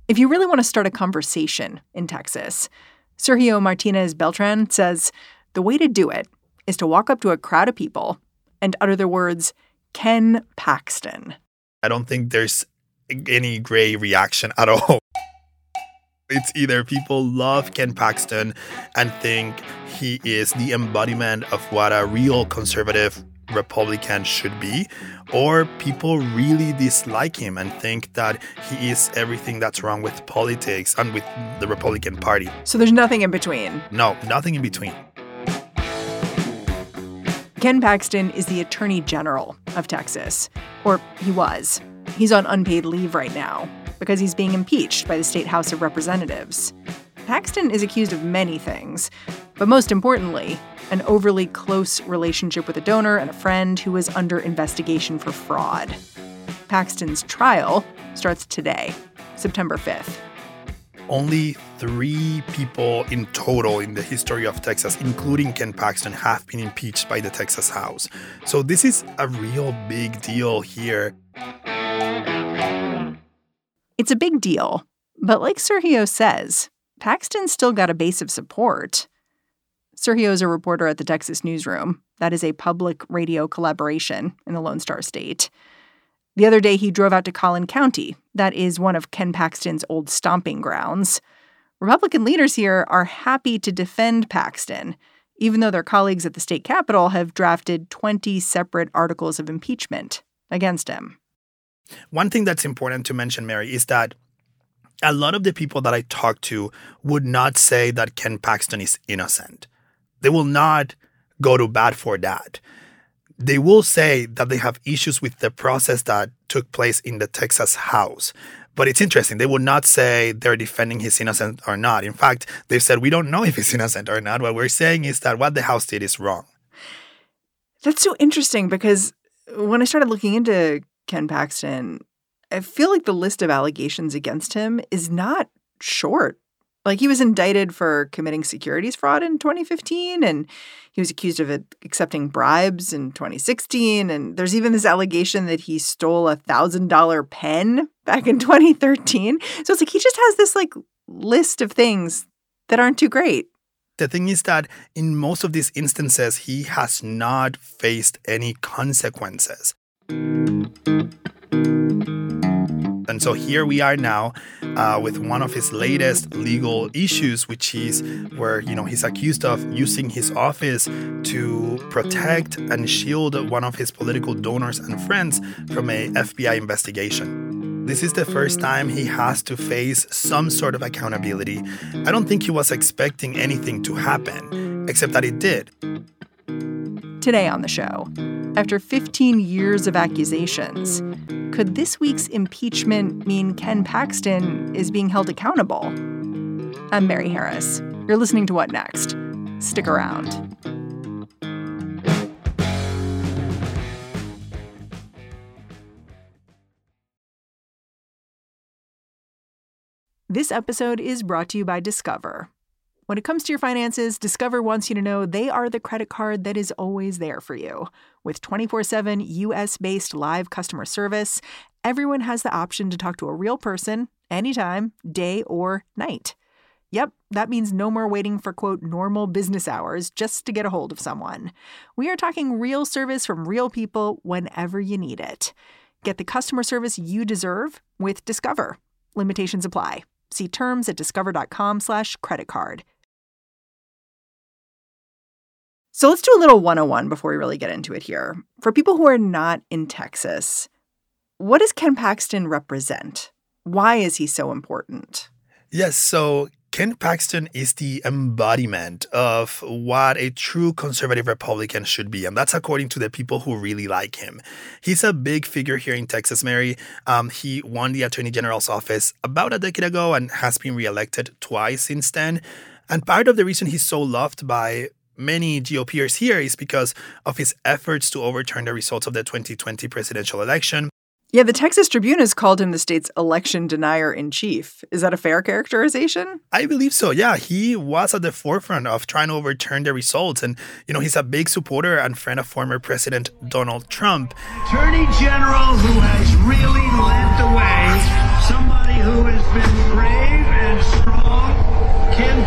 If you really want to start a conversation in Texas, Sergio Martinez Beltran says the way to do it is to walk up to a crowd of people and utter the words, Ken Paxton. I don't think there's any gray reaction at all. It's either people love Ken Paxton and think he is the embodiment of what a real conservative Republican should be, or people really dislike him and think that he is everything that's wrong with politics and with the Republican Party. So there's nothing in between? No, nothing in between. Ken Paxton is the Attorney General of Texas, or he was. He's on unpaid leave right now because he's being impeached by the State House of Representatives. Paxton is accused of many things, but most importantly, an overly close relationship with a donor and a friend who was under investigation for fraud. Paxton's trial starts today, September 5th. Only 3 people in total in the history of Texas, including Ken Paxton, have been impeached by the Texas House. So this is a real big deal here. It's a big deal, but like Sergio says, Paxton's still got a base of support. Sergio is a reporter at the Texas Newsroom. That is a public radio collaboration in the Lone Star State. The other day, he drove out to Collin County. That is one of Ken Paxton's old stomping grounds. Republican leaders here are happy to defend Paxton, even though their colleagues at the state capitol have drafted 20 separate articles of impeachment against him. One thing that's important to mention, Mary, is that a lot of the people that I talk to would not say that Ken Paxton is innocent. They will not go to bat for that. They will say that they have issues with the process that took place in the Texas House. But it's interesting. They would not say they're defending his innocence or not. In fact, they've said, we don't know if he's innocent or not. What we're saying is that what the House did is wrong. That's so interesting because when I started looking into Ken Paxton, I feel like the list of allegations against him is not short. Like, he was indicted for committing securities fraud in 2015, and he was accused of accepting bribes in 2016. And there's even this allegation that he stole a $1,000 pen back in 2013. So it's like he just has this, list of things that aren't too great. The thing is that in most of these instances, he has not faced any consequences. And so here we are now with one of his latest legal issues, which is where, he's accused of using his office to protect and shield one of his political donors and friends from a FBI investigation. This is the first time he has to face some sort of accountability. I don't think he was expecting anything to happen, except that it did. Today on the show, after 15 years of accusations, could this week's impeachment mean Ken Paxton is being held accountable? I'm Mary Harris. You're listening to What Next? Stick around. This episode is brought to you by Discover. When it comes to your finances, Discover wants you to know they are the credit card that is always there for you. With 24/7 U.S.-based live customer service, everyone has the option to talk to a real person anytime, day or night. Yep, that means no more waiting for, quote, normal business hours just to get a hold of someone. We are talking real service from real people whenever you need it. Get the customer service you deserve with Discover. Limitations apply. See terms at discover.com/creditcard. So let's do a little 101 before we really get into it here. For people who are not in Texas, what does Ken Paxton represent? Why is he so important? Yes, so Ken Paxton is the embodiment of what a true conservative Republican should be. And that's according to the people who really like him. He's a big figure here in Texas, Mary. He won the Attorney General's office about a decade ago and has been reelected twice since then. And part of the reason he's so loved by many GOPers here is because of his efforts to overturn the results of the 2020 presidential election. Yeah, the Texas Tribune has called him the state's election denier-in-chief. Is that a fair characterization? I believe so, yeah. He was at the forefront of trying to overturn the results. And, he's a big supporter and friend of former President Donald Trump. Attorney General who has really led the way. Somebody somebody who has been brave and strong, Ken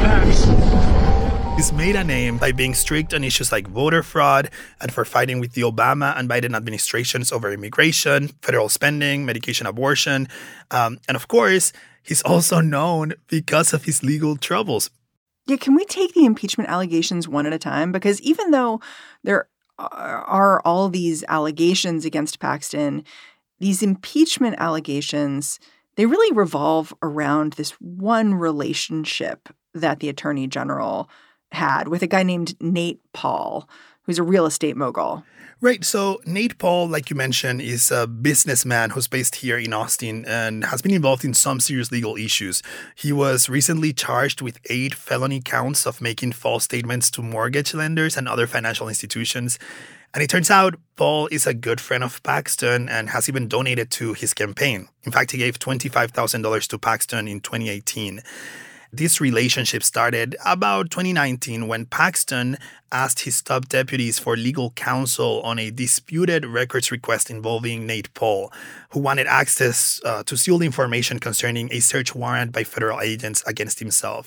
Paxton. He's made a name by being strict on issues like voter fraud and for fighting with the Obama and Biden administrations over immigration, federal spending, medication abortion. And of course, he's also known because of his legal troubles. Yeah, can we take the impeachment allegations one at a time? Because even though there are all these allegations against Paxton, these impeachment allegations, they really revolve around this one relationship that the attorney general had with a guy named Nate Paul, who's a real estate mogul. Right. So Nate Paul, like you mentioned, is a businessman who's based here in Austin and has been involved in some serious legal issues. He was recently charged with 8 felony counts of making false statements to mortgage lenders and other financial institutions. And it turns out Paul is a good friend of Paxton and has even donated to his campaign. In fact, he gave $25,000 to Paxton in 2018. This relationship started about 2019 when Paxton asked his top deputies for legal counsel on a disputed records request involving Nate Paul, who wanted access to sealed information concerning a search warrant by federal agents against himself.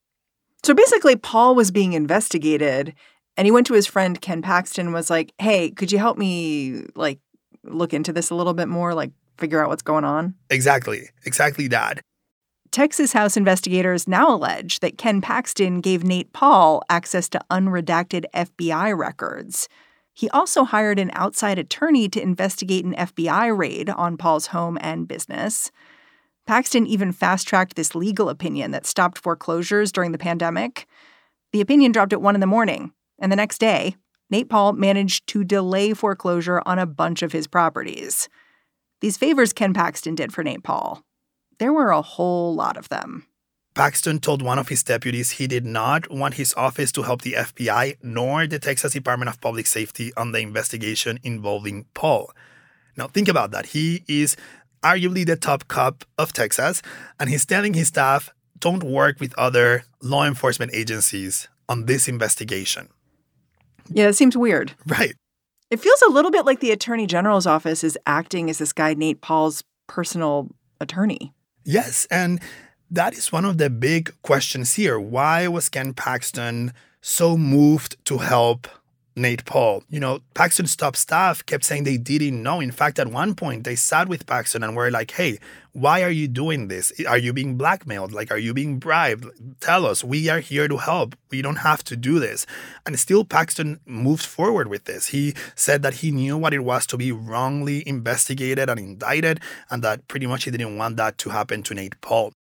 So basically, Paul was being investigated, and he went to his friend Ken Paxton and was like, hey, could you help me, look into this a little bit more, figure out what's going on? Exactly that. Texas House investigators now allege that Ken Paxton gave Nate Paul access to unredacted FBI records. He also hired an outside attorney to investigate an FBI raid on Paul's home and business. Paxton even fast-tracked this legal opinion that stopped foreclosures during the pandemic. The opinion dropped at 1 a.m, and the next day, Nate Paul managed to delay foreclosure on a bunch of his properties. These favors Ken Paxton did for Nate Paul, there were a whole lot of them. Paxton told one of his deputies he did not want his office to help the FBI nor the Texas Department of Public Safety on the investigation involving Paul. Now, think about that. He is arguably the top cop of Texas, and he's telling his staff, don't work with other law enforcement agencies on this investigation. Yeah, it seems weird. Right. It feels a little bit like the Attorney General's office is acting as this guy Nate Paul's personal attorney. Yes, and that is one of the big questions here. Why was Ken Paxton so moved to help Nate Paul? Paxton's top staff kept saying they didn't know. In fact, at one point, they sat with Paxton and were like, hey, why are you doing this? Are you being blackmailed? Are you being bribed? Tell us. We are here to help. We don't have to do this. And still, Paxton moved forward with this. He said that he knew what it was to be wrongly investigated and indicted, and that pretty much he didn't want that to happen to Nate Paul.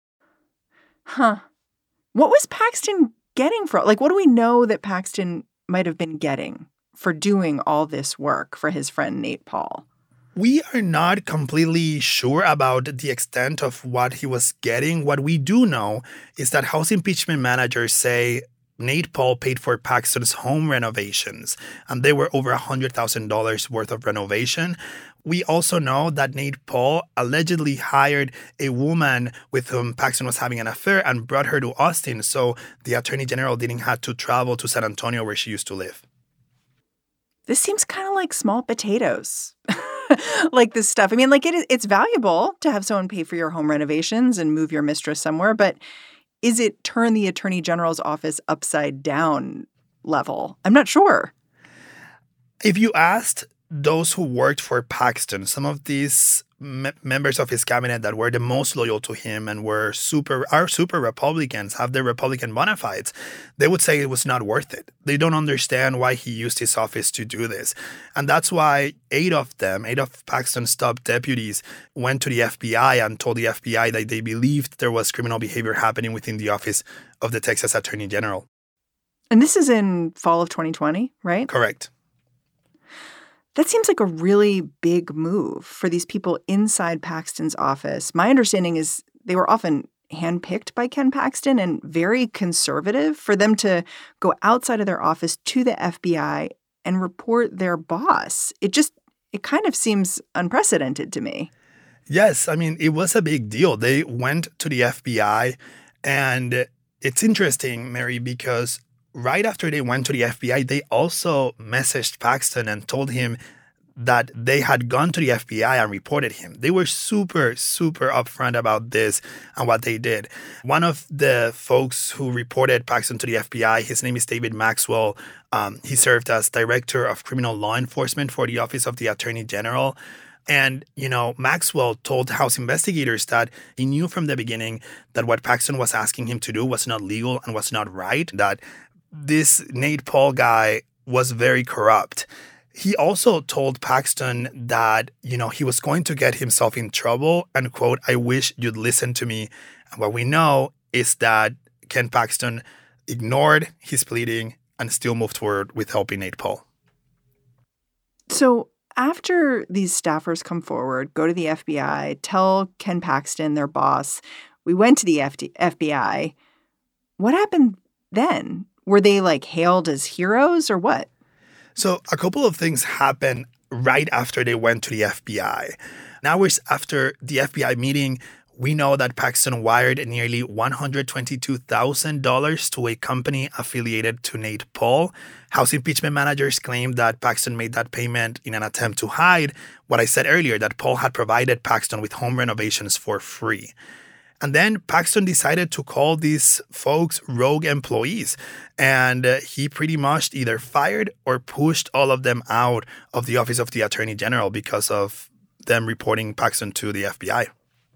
Huh. What was Paxton getting from? What do we know that Paxton might have been getting for doing all this work for his friend Nate Paul? We are not completely sure about the extent of what he was getting. What we do know is that House impeachment managers say Nate Paul paid for Paxton's home renovations, and they were over $100,000 worth of renovation. We also know that Nate Paul allegedly hired a woman with whom Paxton was having an affair and brought her to Austin, so the attorney general didn't have to travel to San Antonio where she used to live. This seems kind of like small potatoes. This stuff. It's valuable to have someone pay for your home renovations and move your mistress somewhere, but is it turn the attorney general's office upside down level? I'm not sure. If you asked those who worked for Paxton, some of these members of his cabinet that were the most loyal to him and are super Republicans, have their Republican bona fides, they would say it was not worth it. They don't understand why he used his office to do this. And that's why 8 of Paxton's top deputies went to the FBI and told the FBI that they believed there was criminal behavior happening within the office of the Texas Attorney General. And this is in fall of 2020, right? Correct. That seems like a really big move for these people inside Paxton's office. My understanding is they were often handpicked by Ken Paxton and very conservative. For them to go outside of their office to the FBI and report their boss, it kind of seems unprecedented to me. Yes, it was a big deal. They went to the FBI, and it's interesting, Mary, because right after they went to the FBI, they also messaged Paxton and told him that they had gone to the FBI and reported him. They were super, super upfront about this and what they did. One of the folks who reported Paxton to the FBI, his name is David Maxwell. He served as Director of Criminal Law Enforcement for the Office of the Attorney General. And, Maxwell told House investigators that he knew from the beginning that what Paxton was asking him to do was not legal and was not right, that this Nate Paul guy was very corrupt. He also told Paxton that, he was going to get himself in trouble and, quote, "I wish you'd listen to me." And what we know is that Ken Paxton ignored his pleading and still moved forward with helping Nate Paul. So after these staffers come forward, go to the FBI, tell Ken Paxton, their boss, we went to the FBI, what happened then? Were they hailed as heroes or what? So a couple of things happened right after they went to the FBI. Now, after the FBI meeting, we know that Paxton wired nearly $122,000 to a company affiliated to Nate Paul. House impeachment managers claimed that Paxton made that payment in an attempt to hide what I said earlier, that Paul had provided Paxton with home renovations for free. And then Paxton decided to call these folks rogue employees. And he pretty much either fired or pushed all of them out of the Office of the Attorney General because of them reporting Paxton to the FBI.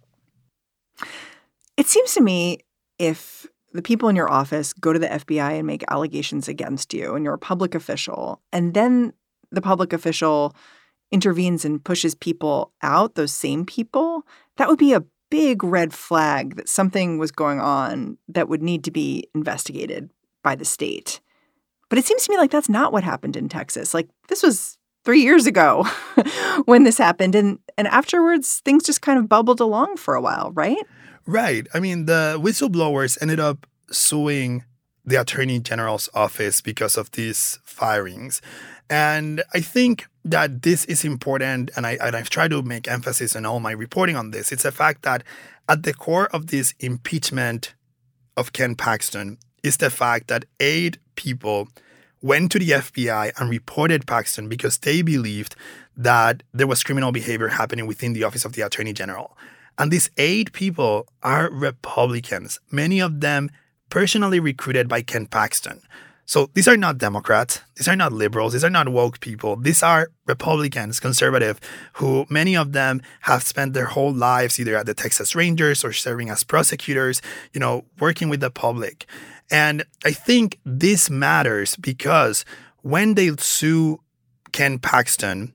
It seems to me if the people in your office go to the FBI and make allegations against you and you're a public official, and then the public official intervenes and pushes people out, those same people, that would be a big red flag that something was going on that would need to be investigated by the state. But it seems to me like that's not what happened in Texas. This was 3 years ago when this happened. And afterwards, things just kind of bubbled along for a while, right? Right. I mean, the whistleblowers ended up suing the Attorney General's office because of these firings. And I think that this is important, and I've tried to make emphasis in all my reporting on this. It's the fact that at the core of this impeachment of Ken Paxton is the fact that 8 people went to the FBI and reported Paxton because they believed that there was criminal behavior happening within the Office of the Attorney General. And these 8 people are Republicans, many of them personally recruited by Ken Paxton. So these are not Democrats. These are not liberals. These are not woke people. These are Republicans, conservative, who many of them have spent their whole lives either at the Texas Rangers or serving as prosecutors, working with the public. And I think this matters because when they sue Ken Paxton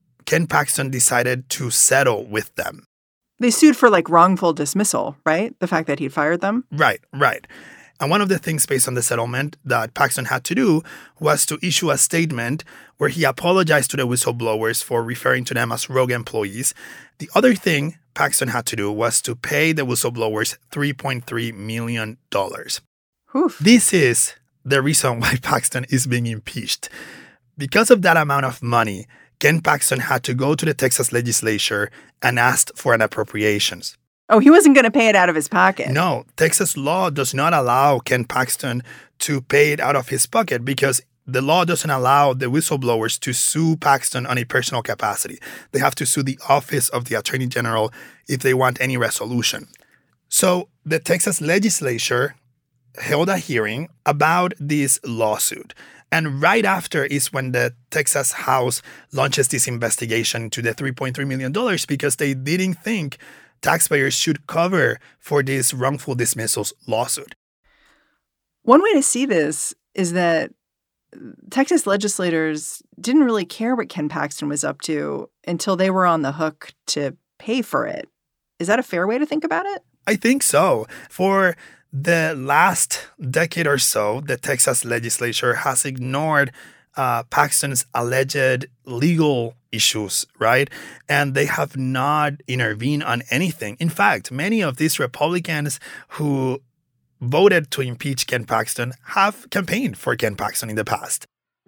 decided to settle with them. They sued for wrongful dismissal, right? The fact that he'd fired them? Right. And one of the things based on the settlement that Paxton had to do was to issue a statement where he apologized to the whistleblowers for referring to them as rogue employees. The other thing Paxton had to do was to pay the whistleblowers $3.3 million. Oof. This is the reason why Paxton is being impeached. Because of that amount of money, Ken Paxton had to go to the Texas legislature and ask for an appropriations. Oh, he wasn't going to pay it out of his pocket. No, Texas law does not allow Ken Paxton to pay it out of his pocket because the law doesn't allow the whistleblowers to sue Paxton on a personal capacity. They have to sue the Office of the Attorney General if they want any resolution. So the Texas legislature held a hearing about this lawsuit. And right after is when the Texas House launches this investigation into the $3.3 million because they didn't think taxpayers should cover for this wrongful dismissals lawsuit. One way to see this is that Texas legislators didn't really care what Ken Paxton was up to until they were on the hook to pay for it. Is that a fair way to think about it? I think so. For the last decade or so, the Texas legislature has ignored Paxton's alleged legal issues, right? And they have not intervened on anything. In fact, many of these Republicans who voted to impeach Ken Paxton have campaigned for Ken Paxton in the past.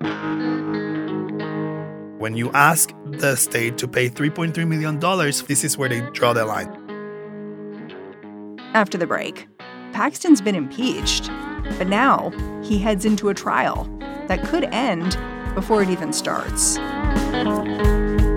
When you ask the state to pay $3.3 million, this is where they draw the line. After the break, Paxton's been impeached, but now he heads into a trial that could end before it even starts.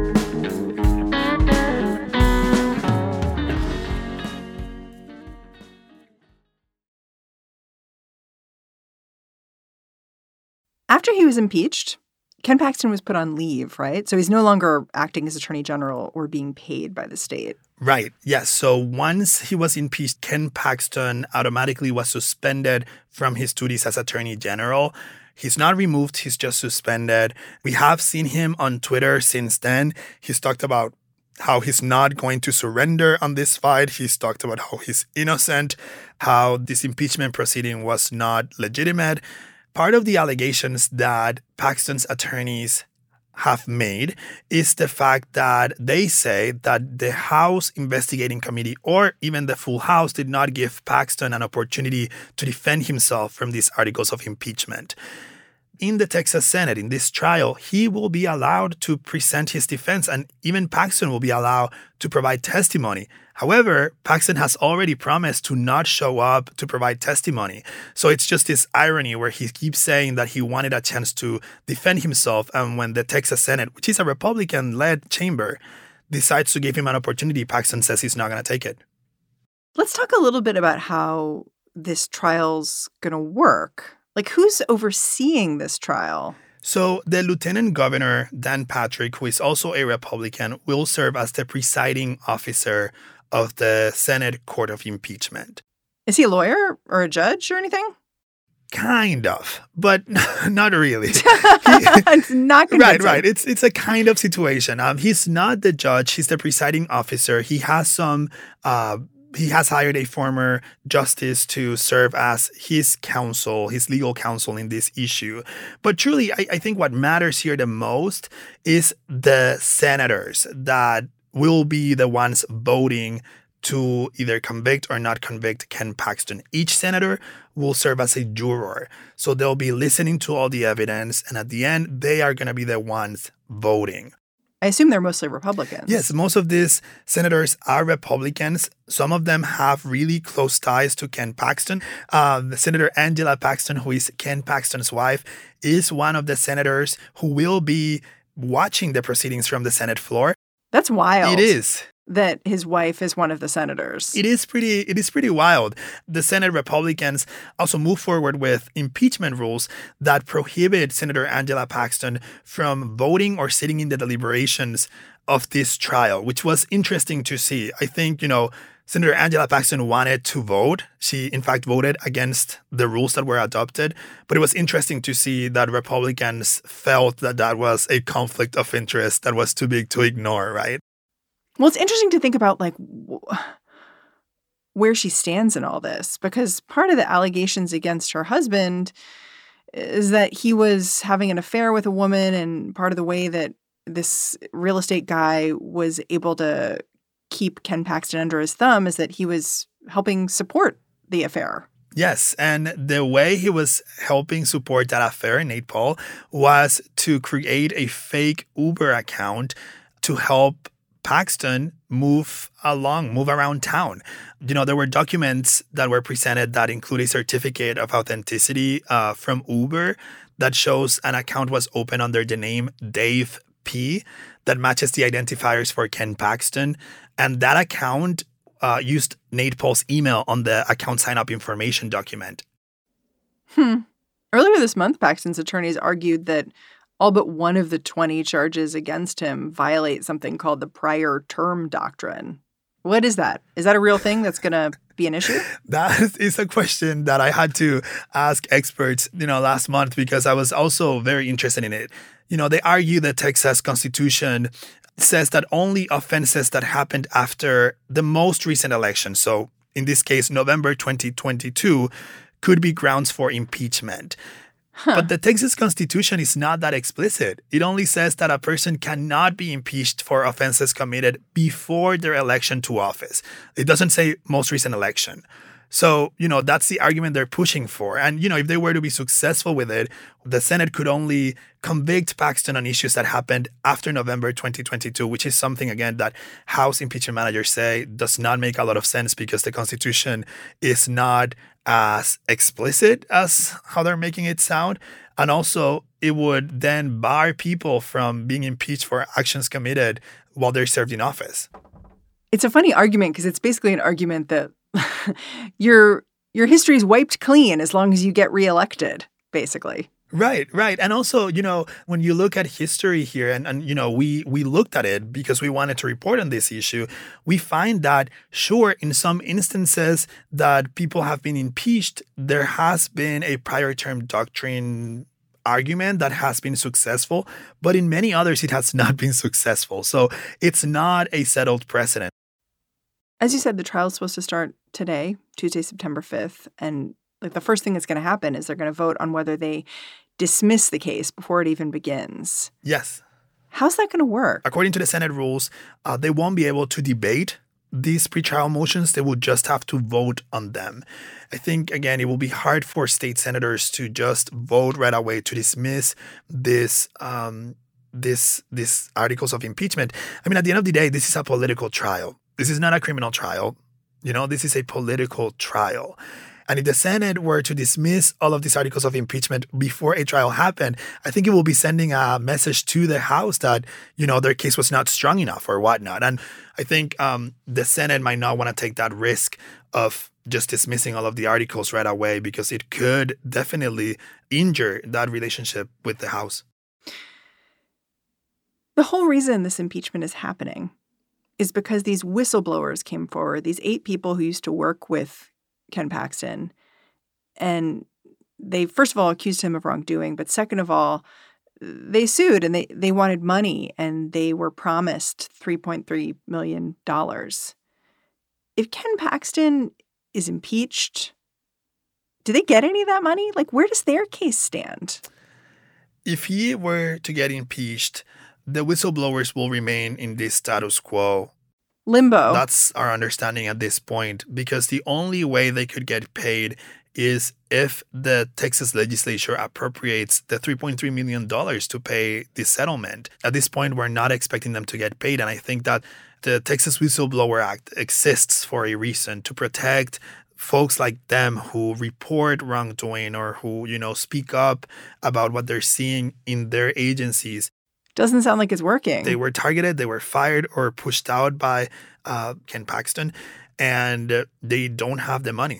After he was impeached, Ken Paxton was put on leave, right? So he's no longer acting as attorney general or being paid by the state. Right. Yes. So once he was impeached, Ken Paxton automatically was suspended from his duties as attorney general. He's not removed. He's just suspended. We have seen him on Twitter since then. He's talked about how he's not going to surrender on this fight. He's talked about how he's innocent, how this impeachment proceeding was not legitimate. Part of the allegations that Paxton's attorneys have made is the fact that they say that the House Investigating Committee or even the full House did not give Paxton an opportunity to defend himself from these articles of impeachment. In the Texas Senate, in this trial, he will be allowed to present his defense, and even Paxton will be allowed to provide testimony. However, Paxton has already promised to not show up to provide testimony. So it's just this irony where he keeps saying that he wanted a chance to defend himself, and when the Texas Senate, which is a Republican-led chamber, decides to give him an opportunity, Paxton says he's not going to take it. Let's talk a little bit about how this trial's going to work. Like, who's overseeing this trial? So the Lieutenant Governor, Dan Patrick, who is also a Republican, will serve as the presiding officer of the Senate Court of Impeachment. Is he a lawyer or a judge or anything? Kind of, but not really. It's not convincing. Right. It's a kind of situation. He's not the judge. He's the presiding officer. He has He has hired a former justice to serve as his counsel, his legal counsel in this issue. But truly, I think what matters here the most is the senators that will be the ones voting to either convict or not convict Ken Paxton. Each senator will serve as a juror. So they'll be listening to all the evidence, and at the end, they are going to be the ones voting. I assume they're mostly Republicans. Yes, most of these senators are Republicans. Some of them have really close ties to Ken Paxton. Senator Angela Paxton, who is Ken Paxton's wife, is one of the senators who will be watching the proceedings from the Senate floor. That's wild. It is. That his wife is one of the senators. It is pretty wild. The Senate Republicans also move forward with impeachment rules that prohibit Senator Angela Paxton from voting or sitting in the deliberations of this trial, which was interesting to see. I think, Senator Angela Paxton wanted to vote. She, in fact, voted against the rules that were adopted. But it was interesting to see that Republicans felt that that was a conflict of interest that was too big to ignore, right? Well, it's interesting to think about, where she stands in all this, because part of the allegations against her husband is that he was having an affair with a woman, and part of the way that this real estate guy was able to keep Ken Paxton under his thumb is that he was helping support the affair. Yes, and the way he was helping support that affair, Nate Paul, was to create a fake Uber account to help Paxton move around town. There were documents that were presented that include a certificate of authenticity from Uber that shows an account was open under the name Dave P. that matches the identifiers for Ken Paxton. And that account used Nate Paul's email on the account sign-up information document. Earlier this month, Paxton's attorneys argued that all but one of the 20 charges against him violate something called the prior term doctrine. What is that? Is that a real thing that's going to be an issue? That is a question that I had to ask experts, last month, because I was also very interested in it. They argue the Texas Constitution says that only offenses that happened after the most recent election, so in this case, November 2022, could be grounds for impeachment. But the Texas Constitution is not that explicit. It only says that a person cannot be impeached for offenses committed before their election to office. It doesn't say most recent election. So, that's the argument they're pushing for. And, if they were to be successful with it, the Senate could only convict Paxton on issues that happened after November 2022, which is something, again, that House impeachment managers say does not make a lot of sense because the Constitution is not as explicit as how they're making it sound. And also, it would then bar people from being impeached for actions committed while they're served in office. It's a funny argument because it's basically an argument that your history is wiped clean as long as you get reelected, basically. Right. And also, when you look at history here, and we looked at it because we wanted to report on this issue, we find that, sure, in some instances that people have been impeached, there has been a prior term doctrine argument that has been successful, but in many others, it has not been successful. So it's not a settled precedent. As you said, the trial is supposed to start today, Tuesday, September 5th. And the first thing that's going to happen is they're going to vote on whether they dismiss the case before it even begins. Yes. How's that going to work? According to the Senate rules, they won't be able to debate these pretrial motions. They will just have to vote on them. I think, again, it will be hard for state senators to just vote right away to dismiss these articles of impeachment. I mean, at the end of the day, this is a political trial. This is not a criminal trial. This is a political trial. And if the Senate were to dismiss all of these articles of impeachment before a trial happened, I think it will be sending a message to the House that, their case was not strong enough or whatnot. And I think the Senate might not want to take that risk of just dismissing all of the articles right away because it could definitely injure that relationship with the House. The whole reason this impeachment is happening is because these whistleblowers came forward, these 8 people who used to work with Ken Paxton, and they first of all accused him of wrongdoing, but second of all, they sued and they wanted money and they were promised $3.3 million. If Ken Paxton is impeached, do they get any of that money? Where does their case stand? If he were to get impeached, the whistleblowers will remain in this status quo. Limbo. That's our understanding at this point, because the only way they could get paid is if the Texas legislature appropriates the $3.3 million to pay the settlement. At this point, we're not expecting them to get paid. And I think that the Texas Whistleblower Act exists for a reason, to protect folks like them who report wrongdoing or who, speak up about what they're seeing in their agencies. Doesn't sound like it's working. They were targeted, they were fired or pushed out by Ken Paxton, and they don't have the money.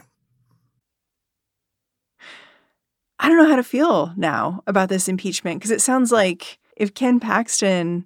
I don't know how to feel now about this impeachment, because it sounds like if Ken Paxton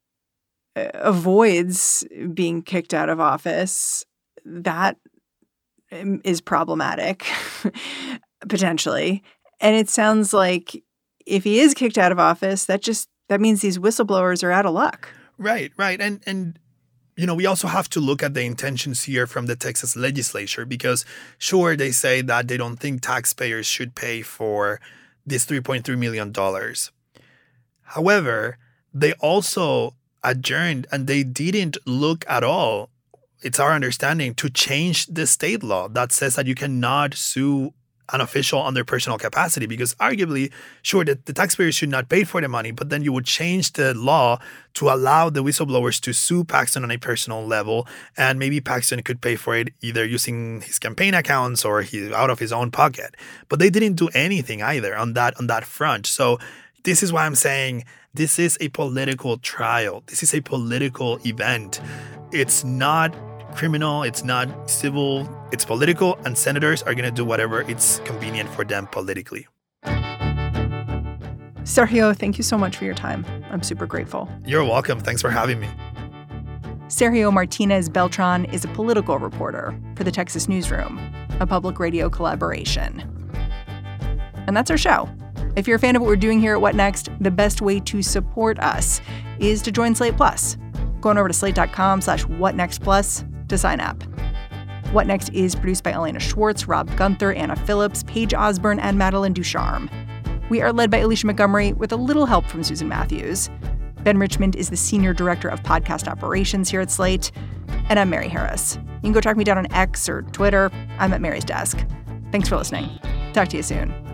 avoids being kicked out of office, that is problematic, potentially. And it sounds like if he is kicked out of office, that means these whistleblowers are out of luck. Right. And we also have to look at the intentions here from the Texas legislature, because sure, they say that they don't think taxpayers should pay for this $3.3 million. However, they also adjourned and they didn't look at all, it's our understanding, to change the state law that says that you cannot sue an official on their personal capacity, because arguably, sure, the taxpayers should not pay for the money, but then you would change the law to allow the whistleblowers to sue Paxton on a personal level, and maybe Paxton could pay for it either using his campaign accounts or out of his own pocket. But they didn't do anything either on that front. So this is why I'm saying this is a political trial. This is a political event. It's not criminal, it's not civil, it's political, and senators are going to do whatever it's convenient for them politically. Sergio, thank you so much for your time. I'm super grateful. You're welcome. Thanks for having me. Sergio Martinez Beltran is a political reporter for the Texas Newsroom, a public radio collaboration. And that's our show. If you're a fan of what we're doing here at What Next, the best way to support us is to join Slate Plus. Going over to slate.com/whatnextplus to sign up. What Next is produced by Elena Schwartz, Rob Gunther, Anna Phillips, Paige Osborne, and Madeline Ducharme. We are led by Alicia Montgomery with a little help from Susan Matthews. Ben Richmond is the Senior Director of Podcast Operations here at Slate. And I'm Mary Harris. You can go track me down on X or Twitter. I'm at Mary's desk. Thanks for listening. Talk to you soon.